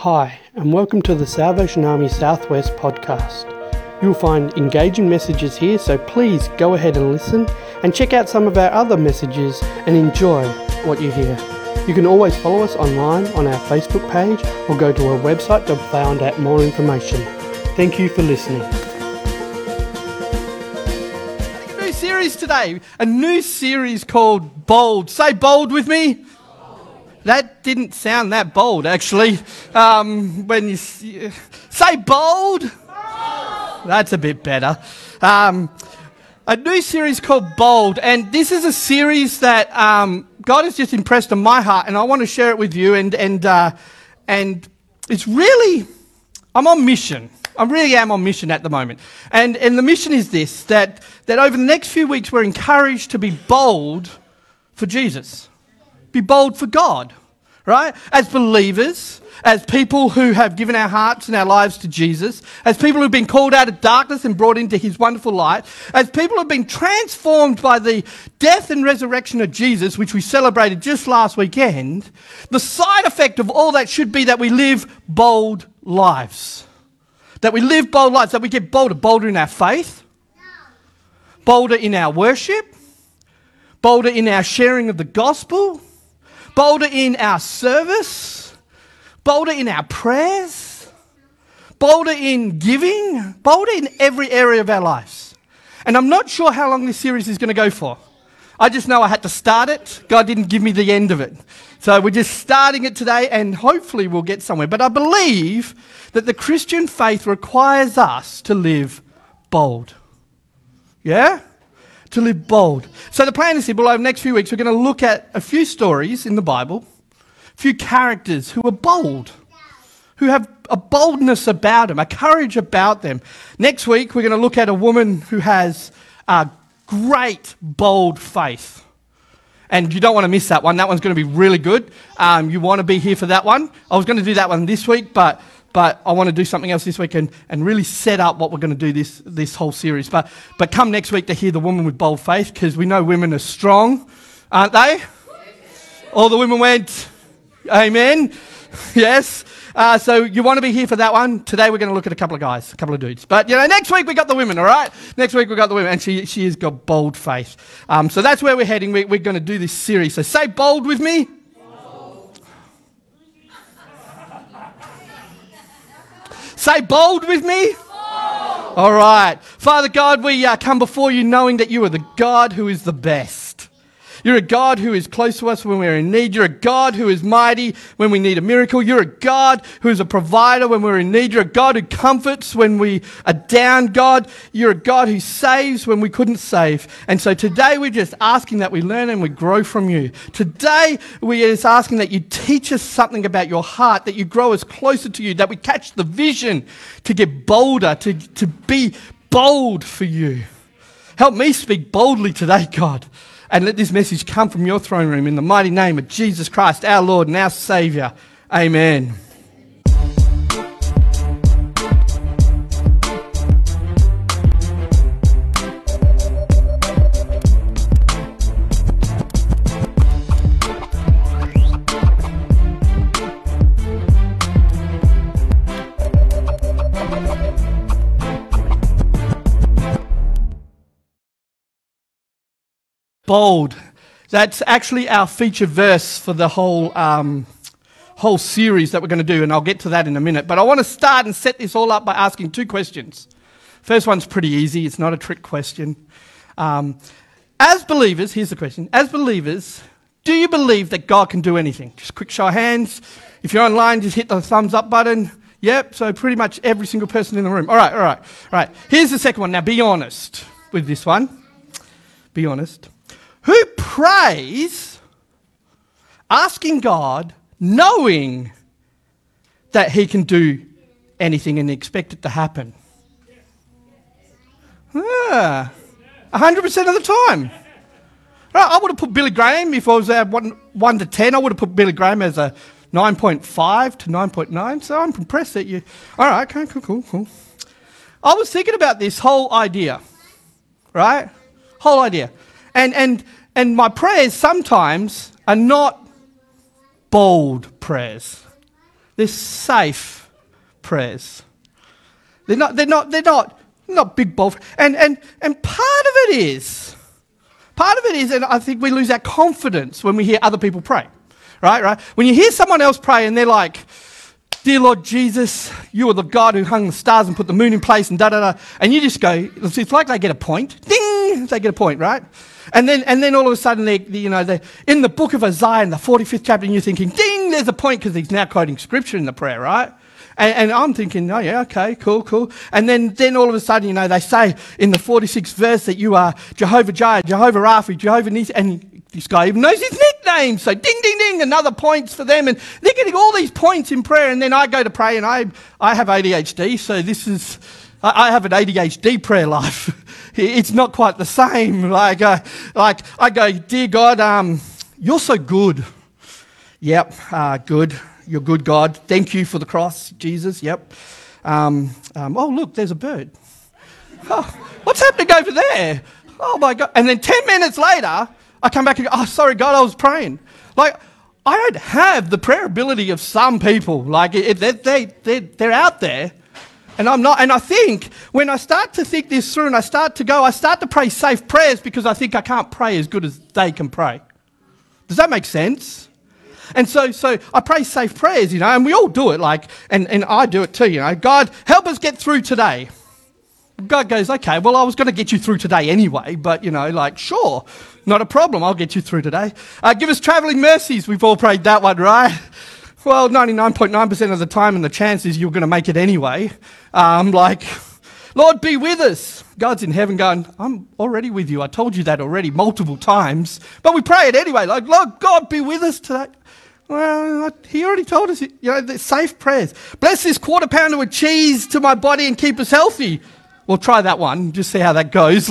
Hi, and welcome to the Salvation Army Southwest podcast. You'll find engaging messages here, so please go ahead and listen and check out some of our other messages and enjoy what you hear. You can always follow us online on our Facebook page or go to our website to find out more information. Thank you for listening. A new series today, a new series called Bold. Say bold with me. That didn't sound that bold, actually. When you say bold, that's a bit better. A new series called Bold, and this is a series that God has just impressed on my heart, and I want to share it with you. And it's really, I'm on mission. I really am on mission at the moment, and the mission is this: that over the next few weeks we're encouraged to be bold for Jesus. Be bold for God, right? As believers, as people who have given our hearts and our lives to Jesus, as people who've been called out of darkness and brought into his wonderful light, as people who've been transformed by the death and resurrection of Jesus, which we celebrated just last weekend, the side effect of all that should be that we live bold lives. That we live bold lives, that we get bolder in our faith, bolder in our worship, bolder in our sharing of the gospel, bolder in our service, bolder in our prayers, bolder in giving, bolder in every area of our lives. And I'm not sure how long this series is going to go for. I just know I had to start it. God didn't give me the end of it. So we're just starting it today, and hopefully we'll get somewhere. But I believe that the Christian faith requires us to live bold. Yeah? To live bold. So the plan is simple. Over the next few weeks, we're going to look at a few stories in the Bible, a few characters who are bold, who have a boldness about them, a courage about them. Next week, we're going to look at a woman who has a great, bold faith. And you don't want to miss that one. That one's going to be really good. You want to be here for that one. I was going to do that one this week, but I want to do something else this week and really set up what we're going to do this whole series. But come next week to hear the woman with bold faith, because we know women are strong, aren't they? All the women went, amen. Yes. So you want to be here for that one. Today we're going to look at a couple of guys, a couple of dudes. But, next week we got the women, all right? Next week we got the women, and she has got bold faith. So that's where we're heading. We're going to do this series. So say bold with me. Say bold with me. Bold. All right. Father God, we come before you knowing that you are the God who is the best. You're a God who is close to us when we're in need. You're a God who is mighty when we need a miracle. You're a God who is a provider when we're in need. You're a God who comforts when we are down, God. You're a God who saves when we couldn't save. And so today we're just asking that we learn and we grow from you. Today we're just asking that you teach us something about your heart, that you grow us closer to you, that we catch the vision to get bolder, to be bold for you. Help me speak boldly today, God. And let this message come from your throne room in the mighty name of Jesus Christ, our Lord and our Saviour. Amen. Bold. That's actually our feature verse for the whole series that we're going to do, and I'll get to that in a minute. But I want to start and set this all up by asking two questions. First one's pretty easy. It's not a trick question. As believers, here's the question. As believers, do you believe that God can do anything? Just a quick show of hands. If you're online, just hit the thumbs up button. Yep, so pretty much every single person in the room. All right. Here's the second one. Now, be honest with this one. Be honest. Who prays asking God, knowing that he can do anything and expect it to happen? 100% of the time. I would have put Billy Graham, if I was at 1 to 10, I would have put Billy Graham as a 9.5 to 9.9. So I'm impressed that you... All right, okay, cool. I was thinking about this whole idea, right? Whole idea. And my prayers sometimes are not bold prayers. They're safe prayers. They're not big, bold. And part of it is, and I think we lose our confidence when we hear other people pray. Right? When you hear someone else pray and they're like, "Dear Lord Jesus, you are the God who hung the stars and put the moon in place," and da-da-da. And you just go, it's like they get a point. Ding! They get a point, right? And then all of a sudden, they're in the book of Isaiah in the 45th chapter, and you're thinking, ding, there's a point, because he's now quoting scripture in the prayer, right? And I'm thinking, oh yeah, okay, cool. And then all of a sudden, they say in the 46th verse that you are Jehovah Jireh, Jehovah Rapha, Jehovah Nissi, and this guy even knows his nickname. So ding, ding, ding, another points for them. And they're getting all these points in prayer. And then I go to pray, and I have ADHD, so I have an ADHD prayer life. It's not quite the same. Like I go, "Dear God, you're so good." Yep, good. You're good, God. Thank you for the cross, Jesus. Yep. Oh, look, there's a bird. Oh, what's happening over there? Oh, my God. And then 10 minutes later, I come back and go, "Oh, sorry, God, I was praying." Like, I don't have the prayer ability of some people. Like, they're out there, and I'm not. And I think when I start to think this through and I start to pray safe prayers, because I think I can't pray as good as they can pray. Does that make sense? And so I pray safe prayers, and we all do it, and I do it too, "God, help us get through today." God goes, "Okay, well, I was going to get you through today anyway, but, sure, not a problem, I'll get you through today. Give us travelling mercies." We've all prayed that one, right? Well, 99.9% of the time, and the chances you're going to make it anyway. "Lord, be with us." God's in heaven going, "I'm already with you. I told you that already multiple times." But we pray it anyway, like, "Lord God, be with us today." Well, he already told us, the safe prayers. "Bless this quarter pounder with cheese to my body and keep us healthy." Well, try that one. Just see how that goes.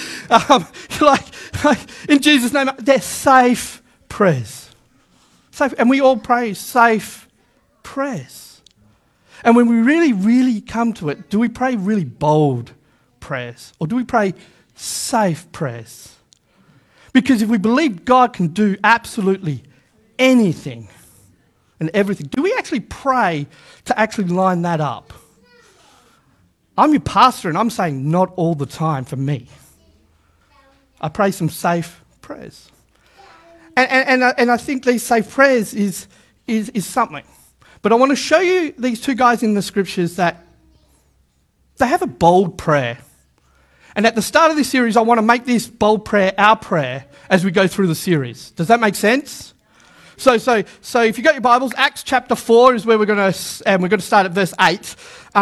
In Jesus' name, they're safe prayers. Safe, and we all pray safe prayers. And when we really, really come to it, do we pray really bold prayers, or do we pray safe prayers? Because if we believe God can do absolutely anything and everything, do we actually pray to actually line that up? I'm your pastor, and I'm saying not all the time for me. I pray some safe prayers. And I think these safe prayers is something. But I want to show you these two guys in the scriptures that they have a bold prayer. And at the start of this series, I want to make this bold prayer our prayer as we go through the series. Does that make sense? So if you've got your Bibles, Acts chapter 4 is where we're going to start at verse 8.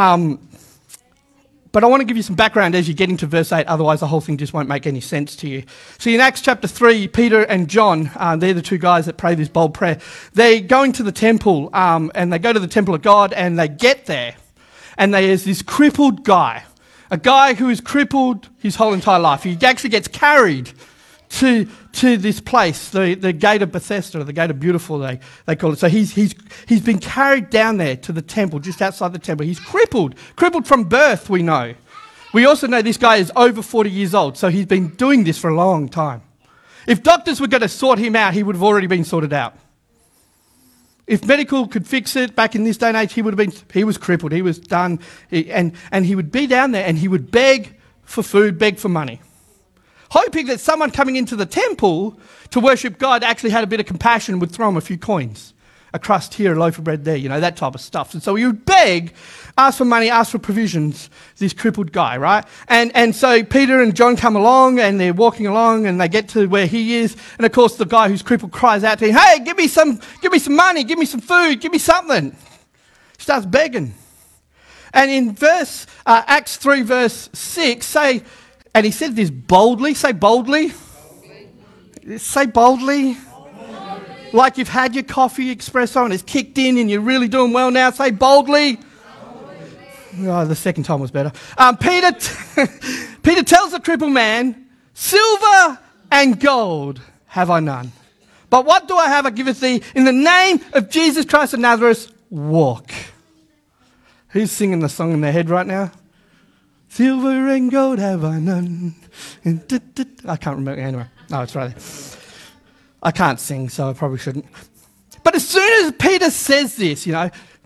But I want to give you some background as you get into verse 8, otherwise the whole thing just won't make any sense to you. So in Acts chapter 3, Peter and John, they're the two guys that pray this bold prayer. They're going to the temple, and they go to the temple of God, and they get there, and there's this crippled guy, a guy who is crippled his whole entire life. He actually gets carried to this place, the Gate of Bethesda, the Gate of Beautiful, they call it. So he's been carried down there to the temple, just outside the temple. He's crippled from birth, we know. We also know this guy is over 40 years old, so he's been doing this for a long time. If doctors were going to sort him out, he would have already been sorted out. If medical could fix it back in this day and age, he was crippled, he was done, and he would be down there and he would beg for food, beg for money, hoping that someone coming into the temple to worship God actually had a bit of compassion and would throw him a few coins. A crust here, a loaf of bread there, that type of stuff. And so he would beg, ask for money, ask for provisions, this crippled guy, right? And so Peter and John come along, and they're walking along, and they get to where he is. And of course, the guy who's crippled cries out to him, "Hey, give me some money, give me some food, give me something." He starts begging. And in Acts 3, verse 6, and he said this boldly. Say boldly. Say boldly. Like you've had your coffee espresso and it's kicked in and you're really doing well now. Say boldly. Oh, the second time was better. Peter tells the crippled man, "Silver and gold have I none. But what do I have? I giveth thee. In the name of Jesus Christ of Nazareth, walk." Who's singing the song in their head right now? Silver and gold have I none. I can't remember. Anyway, no, it's right there. I can't sing, so I probably shouldn't. But as soon as Peter says this,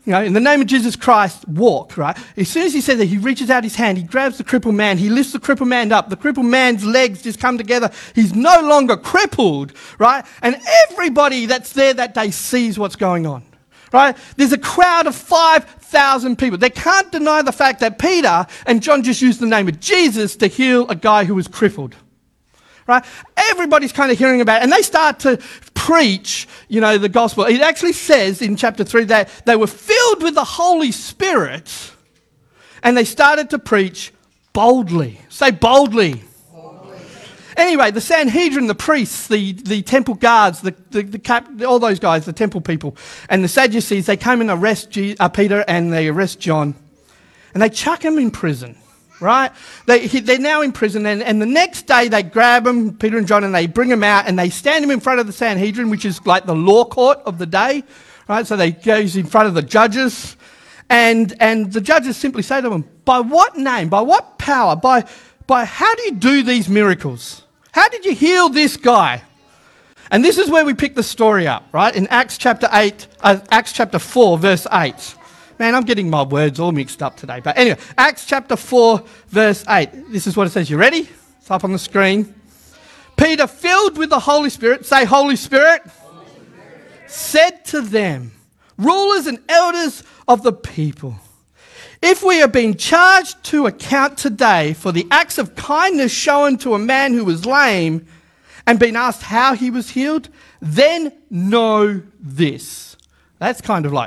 in the name of Jesus Christ, walk, right? As soon as he says that, he reaches out his hand, he grabs the crippled man, he lifts the crippled man up, the crippled man's legs just come together, he's no longer crippled, right? And everybody that's there that day sees what's going on, right? There's a crowd of 5,000 people. They can't deny the fact that Peter and John just used the name of Jesus to heal a guy who was crippled. Right? Everybody's kind of hearing about it, and they start to preach, the gospel. It actually says in chapter 3 that they were filled with the Holy Spirit, and they started to preach boldly. Say boldly. Anyway, the Sanhedrin, the priests, the temple guards, all those guys, the temple people, and the Sadducees, they come and arrest Peter and they arrest John, and they chuck him in prison. Right? They're now in prison, and the next day they grab them, Peter and John, and they bring them out, and they stand them in front of the Sanhedrin, which is like the law court of the day. Right? So they go in front of the judges, and the judges simply say to them, by what name, by what power, by how do you do these miracles? How did you heal this guy? And this is where we pick the story up, right? In Acts chapter 4, verse 8. Man, I'm getting my words all mixed up today. But anyway, Acts chapter 4, verse 8. This is what it says. You ready? It's up on the screen. Peter, filled with the Holy Spirit, say Holy Spirit, said to them, rulers and elders of the people, if we have been charged to account today for the acts of kindness shown to a man who was lame and been asked how he was healed, then know this. That's kind of like...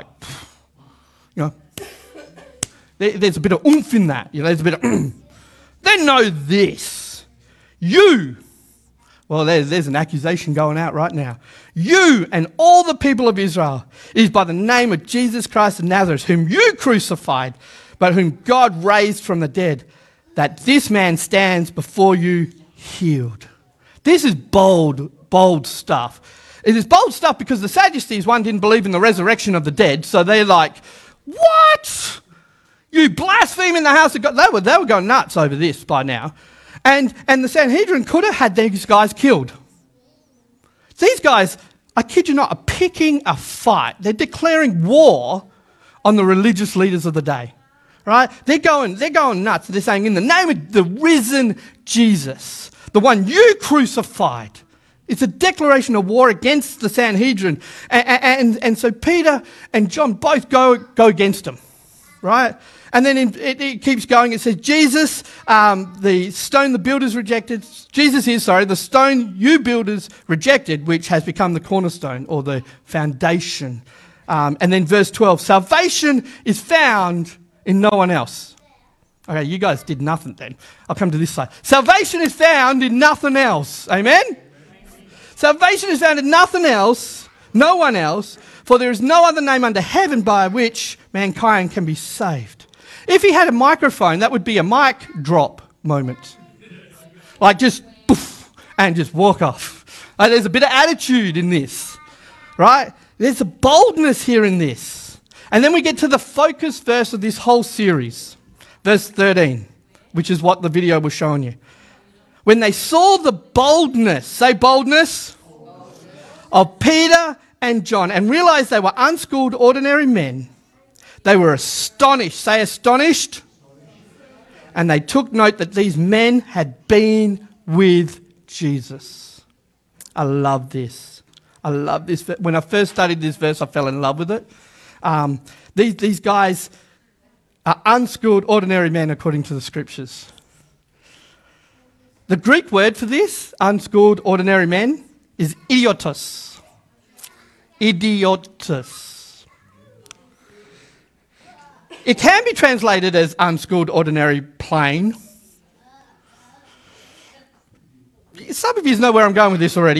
there's a bit of oomph in that. There's a bit of Then know this. You, well, there's an accusation going out right now. You and all the people of Israel, it is by the name of Jesus Christ of Nazareth, whom you crucified, but whom God raised from the dead, that this man stands before you healed. This is bold stuff. It is bold stuff because the Sadducees, one, didn't believe in the resurrection of the dead, so they're like, what? You blaspheme in the house of God. They were going nuts over this by now. And the Sanhedrin could have had these guys killed. These guys, I kid you not, are picking a fight. They're declaring war on the religious leaders of the day. Right? They're going nuts. They're saying, in the name of the risen Jesus, the one you crucified. It's a declaration of war against the Sanhedrin. And so Peter and John both go against them. Right? And then it keeps going. It says, Jesus, the stone the builders rejected. The stone you builders rejected, which has become the cornerstone or the foundation. And then verse 12, salvation is found in no one else. Okay, you guys did nothing then. I'll come to this side. Salvation is found in nothing else. Amen? Salvation is found in nothing else, no one else, for there is no other name under heaven by which mankind can be saved. If he had a microphone, that would be a mic drop moment. Like just poof, and just walk off. There's a bit of attitude in this, right? There's a boldness here in this. And then we get to the focus verse of this whole series, verse 13, which is what the video was showing you. When they saw the boldness, say boldness, of Peter and John, and realized they were unschooled, ordinary men, they were astonished. Say astonished. And they took note that these men had been with Jesus. I love this. When I first studied this verse, I fell in love with it. These guys are unschooled, ordinary men according to the scriptures. The Greek word for this, unschooled, ordinary men, is idiotos. Idiotos. It can be translated as unschooled, ordinary, plain. Some of you know where I'm going with this already.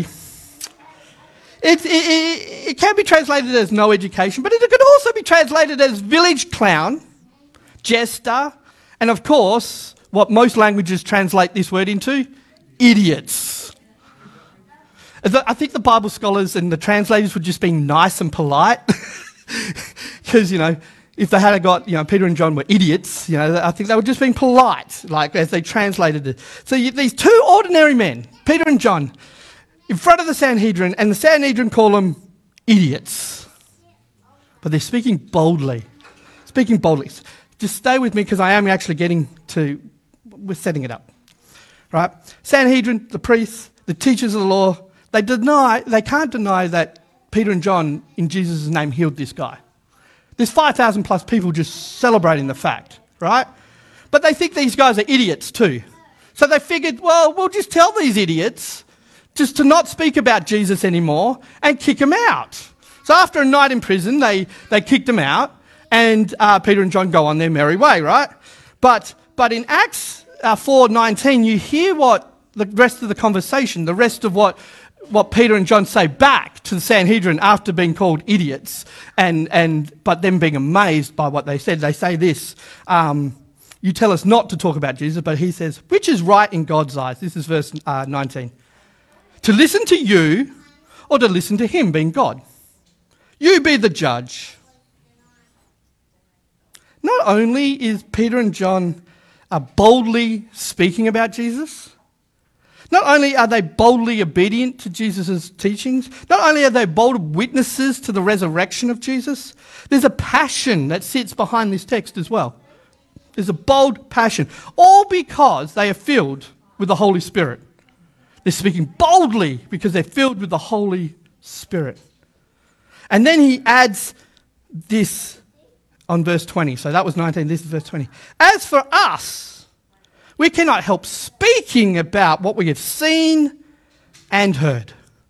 It can be translated as no education, but it could also be translated as village clown, jester, and of course, what most languages translate this word into, idiots. I think the Bible scholars and the translators were just being nice and polite because, if they had got, Peter and John were idiots, I think they were just being polite, as they translated it. So these two ordinary men, Peter and John, in front of the Sanhedrin, and the Sanhedrin call them idiots. but they're speaking boldly. Speaking boldly. Just stay with me because I am actually we're setting it up. Right? Sanhedrin, the priests, the teachers of the law, they can't deny that Peter and John, in Jesus' name, healed this guy. There's 5,000 plus people just celebrating the fact, right? But they think these guys are idiots too. So they figured, well, we'll just tell these idiots just to not speak about Jesus anymore and kick them out. So after a night in prison, they kicked them out, and Peter and John go on their merry way, right? But in Acts 4:19, you hear what the rest of the conversation, the rest of what Peter and John say back to the Sanhedrin after being called idiots, but them being amazed by what they said. They say this, you tell us not to talk about Jesus, but he says, which is right in God's eyes? This is verse 19. To listen to you or to listen to him, being God? You be the judge. Not only is Peter and John boldly speaking about Jesus, not only are they boldly obedient to Jesus' teachings, not only are they bold witnesses to the resurrection of Jesus, there's a passion that sits behind this text as well. There's a bold passion, all because they are filled with the Holy Spirit. They're speaking boldly because they're filled with the Holy Spirit. And then he adds this on verse 20. So that was 19, this is verse 20. As for us, we cannot help speaking about what we have seen and heard.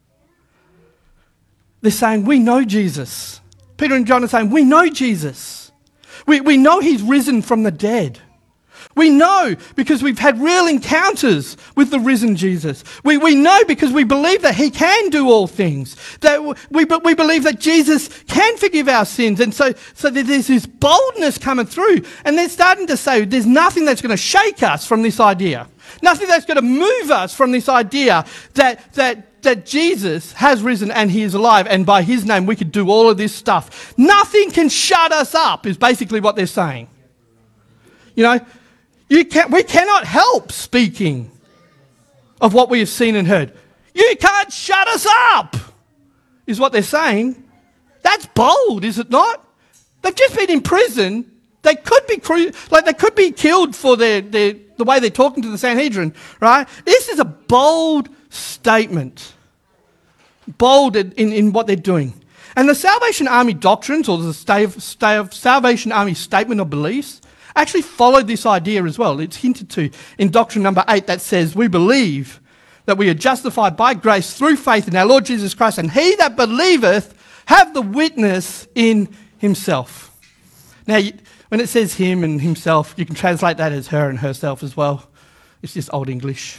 They're saying, we know Jesus. Peter and John are saying, we know Jesus. We know he's risen from the dead. We know because we've had real encounters with the risen Jesus. We know because we believe that he can do all things. That we believe that Jesus can forgive our sins. And so there's this boldness coming through. And they're starting to say there's nothing that's going to shake us from this idea. Nothing that's going to move us from this idea that Jesus has risen and he is alive, and by his name we could do all of this stuff. Nothing can shut us up is basically what they're saying. You know, we cannot help speaking of what we have seen and heard. You can't shut us up, is what they're saying. That's bold, is it not? They've just been in prison. They could be killed for the way they're talking to the Sanhedrin, right? This is a bold statement. Bold in what they're doing. And the Salvation Army doctrines, or the Salvation Army statement of beliefs, actually followed this idea as well. It's hinted to in doctrine number 8 that says, we believe that we are justified by grace through faith in our Lord Jesus Christ, and he that believeth have the witness in himself. Now, when it says him and himself, you can translate that as her and herself as well. It's just Old English.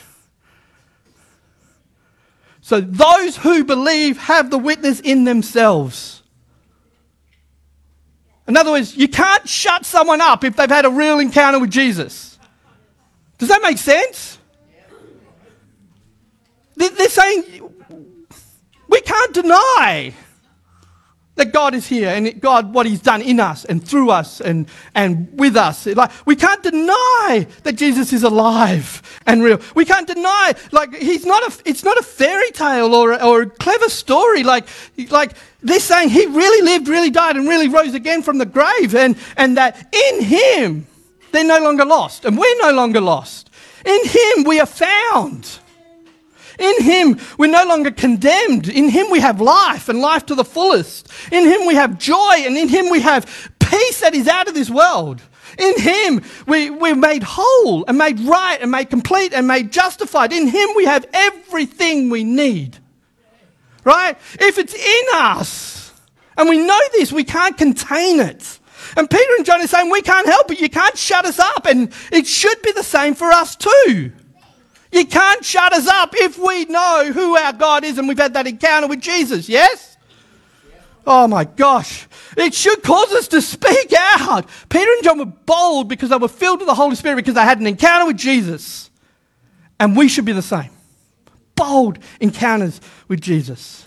So those who believe have the witness in themselves. In other words, you can't shut someone up if they've had a real encounter with Jesus. Does that make sense? They're saying we can't deny that God is here and God, what he's done in us and through us and with us. Like, we can't deny that Jesus is alive and real. We can't deny, it's not a fairy tale or a clever story. Like they're saying he really lived, really died and really rose again from the grave, and that in him they're no longer lost and we're no longer lost. In him we are found. In him, we're no longer condemned. In him, we have life and life to the fullest. In him, we have joy, and in him, we have peace that is out of this world. In him, we're made whole and made right and made complete and made justified. In him, we have everything we need. Right? If it's in us, and we know this, we can't contain it. And Peter and John are saying, we can't help it. You can't shut us up. And it should be the same for us too. You can't shut us up if we know who our God is and we've had that encounter with Jesus, yes? Oh my gosh. It should cause us to speak out. Peter and John were bold because they were filled with the Holy Spirit because they had an encounter with Jesus. And we should be the same. Bold encounters with Jesus.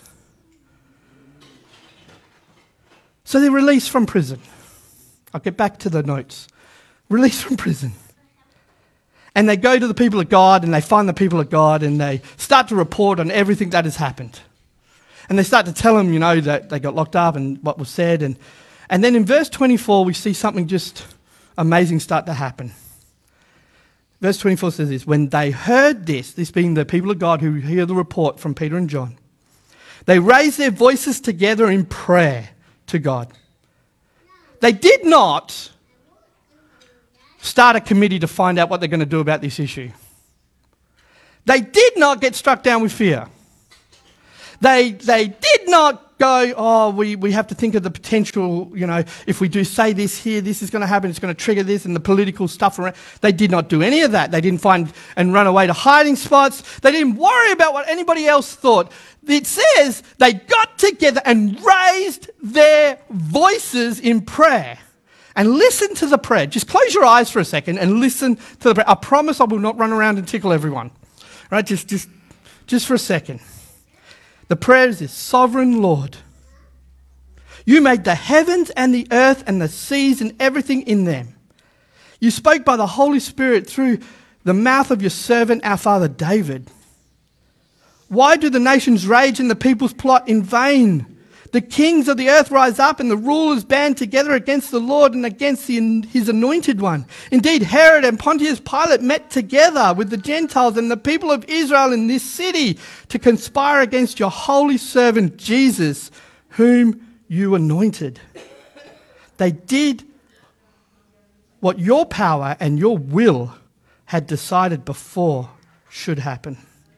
So they're released from prison. I'll get back to the notes. Released from prison. And they go to the people of God and they find the people of God and they start to report on everything that has happened. And they start to tell them, that they got locked up and what was said. And then in verse 24, we see something just amazing start to happen. Verse 24 says this, when they heard this being the people of God who hear the report from Peter and John, they raised their voices together in prayer to God. They did not start a committee to find out what they're going to do about this issue. They did not get struck down with fear. They did not go, we have to think of the potential, if we do say this here, this is going to happen, it's going to trigger this and the political stuff around. They did not do any of that. They didn't find and run away to hiding spots. They didn't worry about what anybody else thought. It says they got together and raised their voices in prayer. And listen to the prayer. Just close your eyes for a second and listen to the prayer. I promise I will not run around and tickle everyone. Right? Just for a second. The prayer is this, Sovereign Lord, you made the heavens and the earth and the seas and everything in them. You spoke by the Holy Spirit through the mouth of your servant, our father David. Why do the nations rage and the peoples plot in vain? The kings of the earth rise up and the rulers band together against the Lord and against his anointed one. Indeed, Herod and Pontius Pilate met together with the Gentiles and the people of Israel in this city to conspire against your holy servant Jesus, whom you anointed. They did what your power and your will had decided before should happen.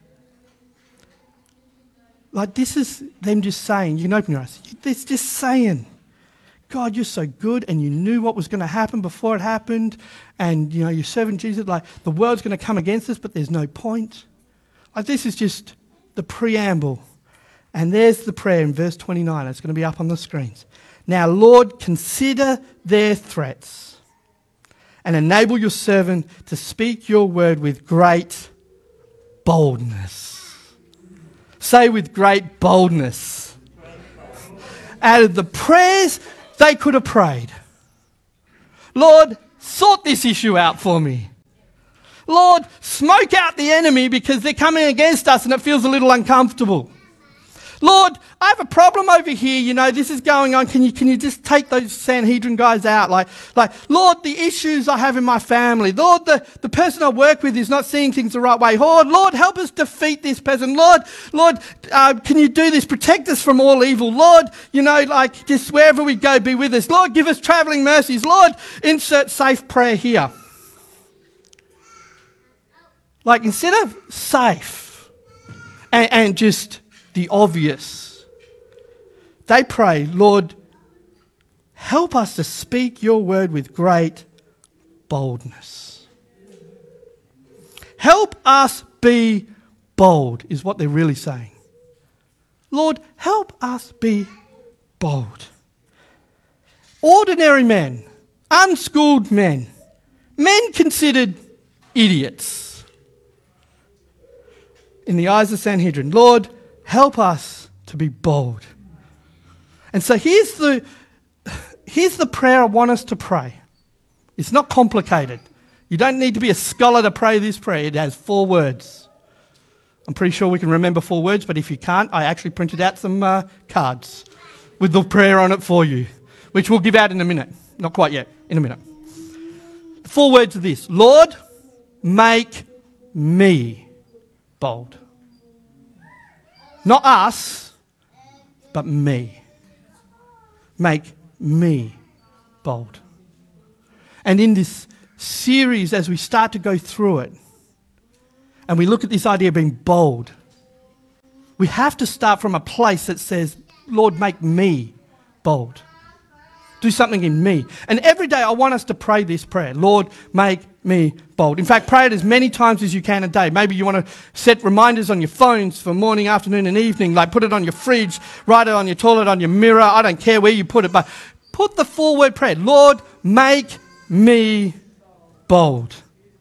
Like, this is them just saying, you can open your eyes, it's just saying, God, you're so good and you knew what was going to happen before it happened and, you're serving Jesus, like, the world's going to come against us, but there's no point. Like, this is just the preamble. And there's the prayer in verse 29. It's going to be up on the screens. Now, Lord, consider their threats and enable your servant to speak your word with great boldness. Say with great boldness. Out of the prayers they could have prayed. Lord, sort this issue out for me. Lord, smoke out the enemy because they're coming against us and it feels a little uncomfortable. Lord, I have a problem over here, this is going on. Can you just take those Sanhedrin guys out? Like, Lord, the issues I have in my family. Lord, the person I work with is not seeing things the right way. Lord, help us defeat this person. Lord, can you do this? Protect us from all evil. Lord, just wherever we go, be with us. Lord, give us travelling mercies. Lord, insert safe prayer here. Like, instead of safe and just the obvious, they pray, Lord, help us to speak your word with great boldness. Help us be bold, is what they're really saying. Lord, help us be bold. Ordinary men, unschooled men considered idiots in the eyes of Sanhedrin. Lord, help us to be bold. And so here's the prayer I want us to pray. It's not complicated. You don't need to be a scholar to pray this prayer. It has 4 words. I'm pretty sure we can remember 4 words, but if you can't, I actually printed out some cards with the prayer on it for you, which we'll give out in a minute. Not quite yet, in a minute. The 4 words are this: Lord, make me bold. Not us, but me. Make me bold. And in this series, as we start to go through it, and we look at this idea of being bold, we have to start from a place that says, Lord, make me bold. Do something in me. And every day I want us to pray this prayer. Lord, make me bold. In fact, pray it as many times as you can a day. Maybe you want to set reminders on your phones for morning, afternoon and evening. Like, put it on your fridge, write it on your toilet, on your mirror. I don't care where you put it, but put the 4-word prayer. Lord, make me bold.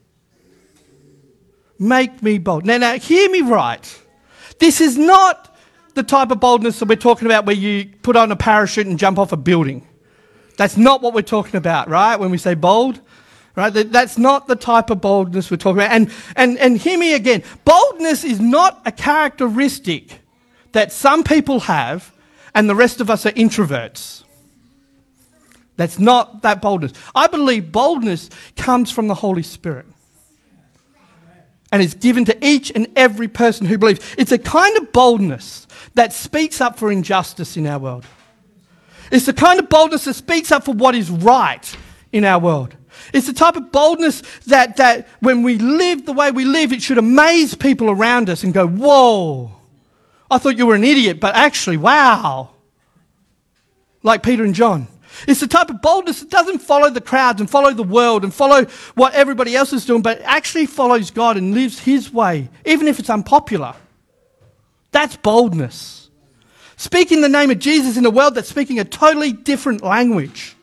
Make me bold. Now, hear me right. This is not the type of boldness that we're talking about where you put on a parachute and jump off a building. That's not what we're talking about, right? When we say bold, right? That's not the type of boldness we're talking about. And hear me again. Boldness is not a characteristic that some people have and the rest of us are introverts. That's not that boldness. I believe boldness comes from the Holy Spirit. And is given to each and every person who believes. It's a kind of boldness that speaks up for injustice in our world. It's the kind of boldness that speaks up for what is right in our world. It's the type of boldness that when we live the way we live, it should amaze people around us and go, whoa, I thought you were an idiot, but actually, wow. Like Peter and John. It's the type of boldness that doesn't follow the crowds and follow the world and follow what everybody else is doing, but actually follows God and lives his way, even if it's unpopular. That's boldness. Speaking the name of Jesus in a world that's speaking a totally different language.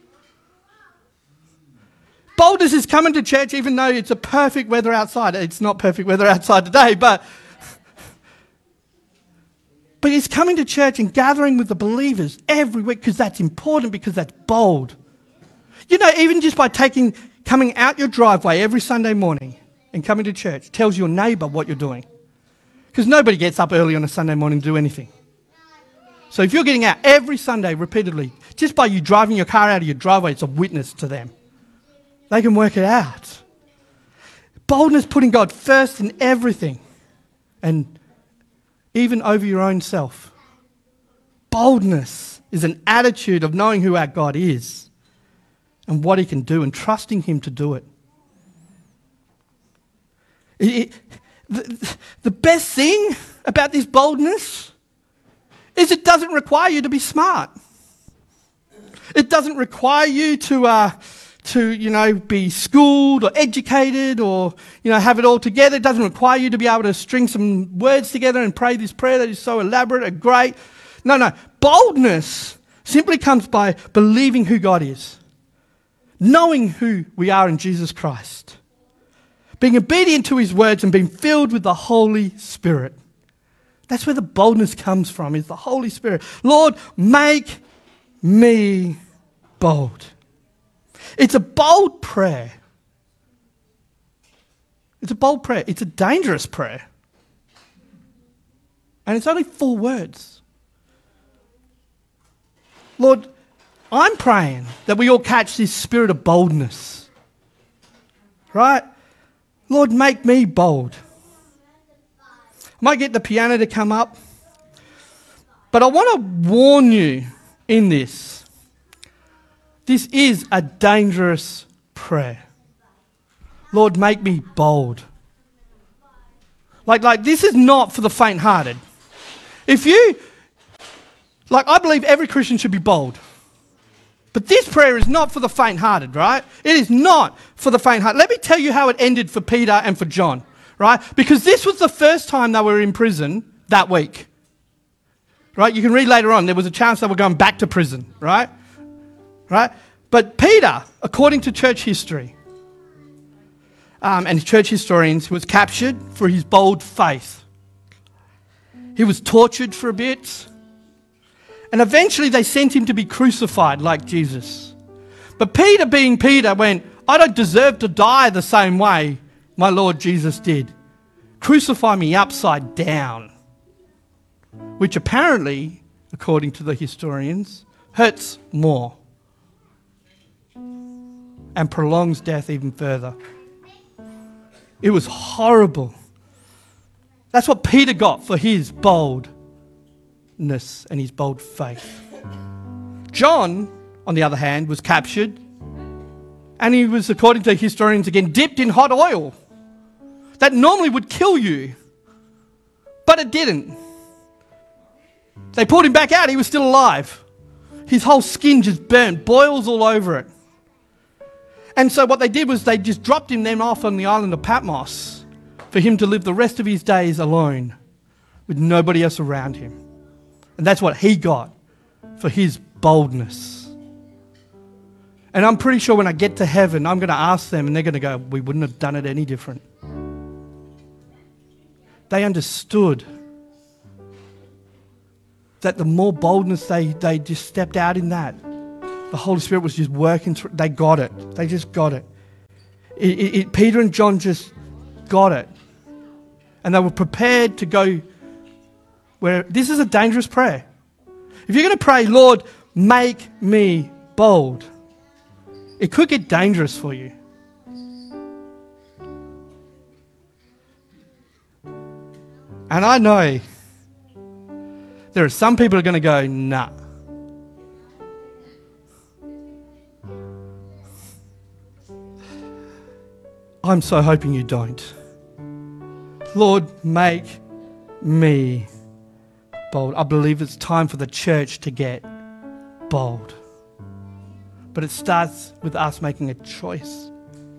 Boldness is coming to church even though it's a perfect weather outside. It's not perfect weather outside today, but it's coming to church and gathering with the believers every week because that's important, because that's bold. You know, even just by coming out your driveway every Sunday morning and coming to church tells your neighbour what you're doing. Because nobody gets up early on a Sunday morning to do anything. So if you're getting out every Sunday repeatedly, just by you driving your car out of your driveway, it's a witness to them. They can work it out. Boldness, putting God first in everything. And even over your own self. Boldness is an attitude of knowing who our God is and what he can do and trusting him to do it. The best thing about this boldness is it doesn't require you to be smart. It doesn't require you to be schooled or educated or, have it all together. It doesn't require you to be able to string some words together and pray this prayer that is so elaborate and great. No. Boldness simply comes by believing who God is, knowing who we are in Jesus Christ, being obedient to his words and being filled with the Holy Spirit. That's where the boldness comes from, is the Holy Spirit. Lord, make me bold. It's a bold prayer. It's a bold prayer. It's a dangerous prayer. And it's only 4 words. Lord, I'm praying that we all catch this spirit of boldness. Right? Lord, make me bold. I might get the piano to come up. But I want to warn you in this. This is a dangerous prayer. Lord, make me bold. Like this is not for the faint-hearted. I believe every Christian should be bold. But this prayer is not for the faint-hearted, right? It is not for the faint-hearted. Let me tell you how it ended for Peter and for John, right? Because this was the first time they were in prison that week. Right? You can read later on, there was a chance they were going back to prison, right? Right? But Peter, according to church history, and church historians, was captured for his bold faith. He was tortured for a bit. And eventually they sent him to be crucified like Jesus. But Peter, being Peter, went, I don't deserve to die the same way my Lord Jesus did. Crucify me upside down. Which apparently, according to the historians, hurts more. And prolongs death even further. It was horrible. That's what Peter got for his boldness and his bold faith. John, on the other hand, was captured, and he was, according to historians again, dipped in hot oil. That normally would kill you, but it didn't. They pulled him back out, he was still alive. His whole skin just burnt, boils all over it. And so what they did was they just dropped him then off on the island of Patmos for him to live the rest of his days alone with nobody else around him. And that's what he got for his boldness. And I'm pretty sure when I get to heaven, I'm going to ask them and they're going to go, we wouldn't have done it any different. They understood that the more boldness they just stepped out in that, the Holy Spirit was just working through. They got it. They just got it. Peter and John just got it. And they were prepared to go where this is a dangerous prayer. If you're going to pray, Lord, make me bold, It could get dangerous for you. And I know there are some people who are going to go, nah. I'm so hoping you don't. Lord, make me bold. I believe it's time for the church to get bold. But it starts with us making a choice.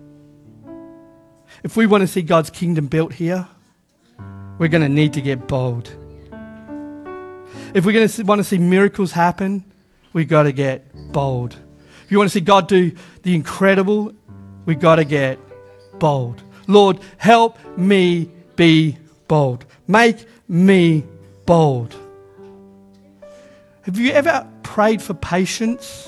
If we want to see God's kingdom built here, we're going to need to get bold. If we're going to want to see miracles happen, we've got to get bold. If you want to see God do the incredible, we've got to get bold. Lord, help me be bold. Make me bold. Have you ever prayed for patience?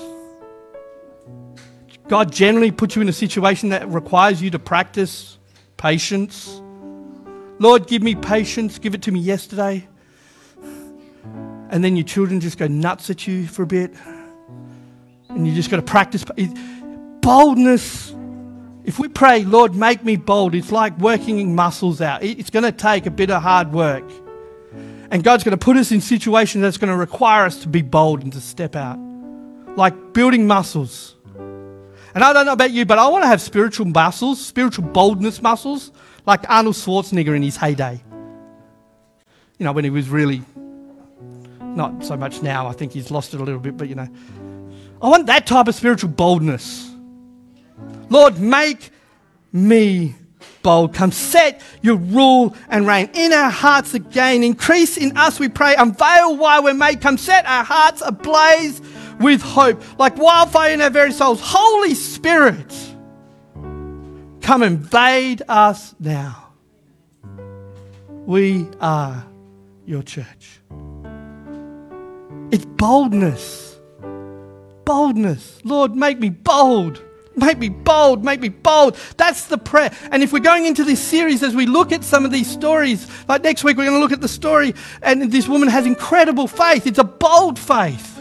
God generally puts you in a situation that requires you to practice patience. Lord, give me patience. Give it to me yesterday. And then your children just go nuts at you for a bit. And you just got to practice. Boldness. If we pray, Lord, make me bold, it's like working muscles out. It's going to take a bit of hard work. And God's going to put us in situations that's going to require us to be bold and to step out. Like building muscles. And I don't know about you, but I want to have spiritual muscles, spiritual boldness muscles, like Arnold Schwarzenegger in his heyday. You know, when he was really, not so much now, I think he's lost it a little bit, but you know. I want that type of spiritual boldness. Lord, make me bold. Come set your rule and reign in our hearts again. Increase in us, we pray. Unveil why we're made. Come set our hearts ablaze with hope, like wildfire in our very souls. Holy Spirit, come invade us now. We are your church. It's boldness. Boldness. Lord, make me bold. Make me bold, make me bold. That's the prayer. And if we're going into this series, as we look at some of these stories, like next week we're going to look at the story, and this woman has incredible faith. It's a bold faith.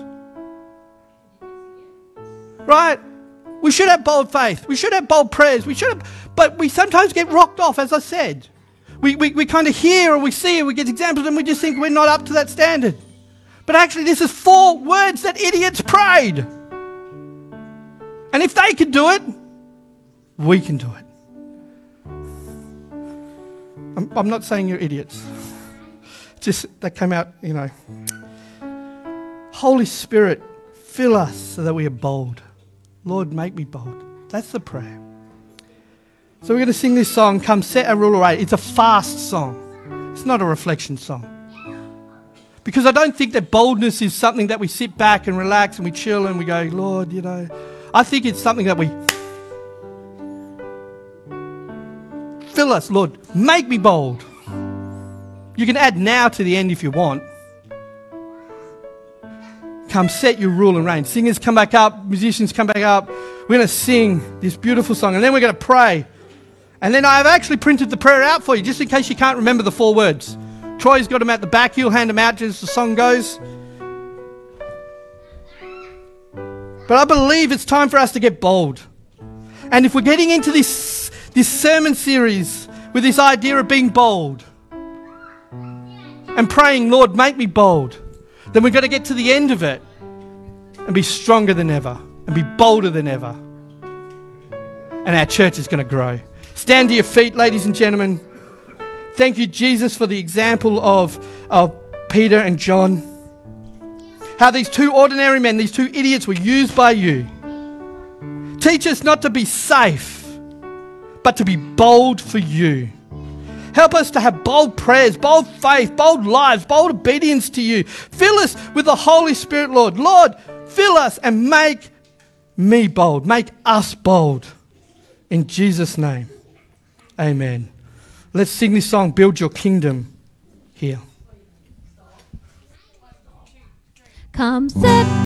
Right? We should have bold faith. We should have bold prayers. But we sometimes get rocked off, as I said. We kind of hear or we see or we get examples and we just think we're not up to that standard. But actually this is 4 words that idiots prayed. And if they can do it, we can do it. I'm not saying you're idiots. Just that came out, you know. Holy Spirit, fill us so that we are bold. Lord, make me bold. That's the prayer. So we're going to sing this song, Come Set a Rule of Reign. It's a fast song. It's not a reflection song. Because I don't think that boldness is something that we sit back and relax and we chill and we go, Lord, you know. I think it's something that we fill us, Lord, make me bold. You can add now to the end if you want. Come set your rule and reign. Singers come back up, musicians come back up. We're going to sing this beautiful song and then we're going to pray. And then I've actually printed the prayer out for you just in case you can't remember the 4 words. Troy's got them at the back. He'll hand them out as the song goes. But I believe it's time for us to get bold. And if we're getting into this sermon series with this idea of being bold and praying, Lord, make me bold, then we've got to get to the end of it and be stronger than ever and be bolder than ever. And our church is going to grow. Stand to your feet, ladies and gentlemen. Thank you, Jesus, for the example of Peter and John. How these 2 ordinary men, these 2 idiots were used by you. Teach us not to be safe, but to be bold for you. Help us to have bold prayers, bold faith, bold lives, bold obedience to you. Fill us with the Holy Spirit, Lord. Lord, fill us and make me bold. Make us bold. In Jesus' name, amen. Let's sing this song, Build Your Kingdom, here. Come set